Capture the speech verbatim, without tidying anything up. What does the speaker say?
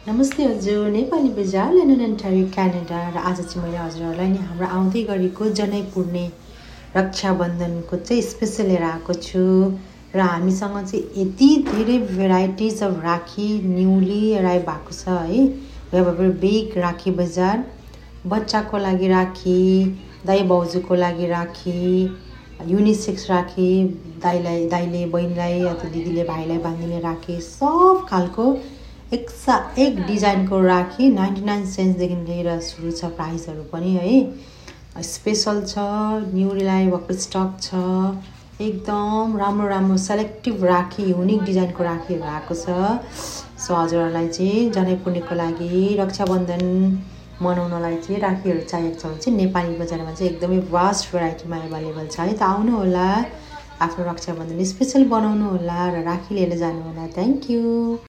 नमस्ते हजुर, नेपाली बजार लन्डन अन्टारियो क्यानाडा र आज चाहिँ मैले हजुरहरूलाई नि हाम्रो आउँदै गरेको जनै पूर्णे रक्षाबन्धनको चाहिँ स्पेसल लिएर आएको छु र हामीसँग चाहिँ यति धेरै varieties of Rakhi newly arrive भएको छ है। We have a very big Rakhi बजार। बच्चाको लागि राखी, दाइ भाउजूको लागि राखी, युनिसेक्स राखी, दाइलाई दाइले बहिनीलाई अथवा दिदीले भाइलाई बाँधिने राखी, सब खालको एक सा एक डिजाइनको राखी नाइन्टी नाइन सेन्ट्सदेखि लिएर सुरु छ प्राइसहरू पनि है। स्पेसल छ, न्युलाई भएको स्टक छ, एकदम राम्रो राम्रो सेलेक्टिभ राखी, युनिक डिजाइनको राखीहरू आएको छ। सो हजुरहरूलाई चाहिँ जनै पूर्णेको लागि रक्षाबन्धन मनाउनलाई चाहिँ राखीहरू चाहिएको छ भने चाहिँ नेपाली बजारमा चाहिँ एकदमै वास्ट भेराइटीमा एभाइलेबल छ है। त आउनु होला, आफ्नो रक्षाबन्धन स्पेसल बनाउनु होला र राखी लिएर जानु होला। Thank you.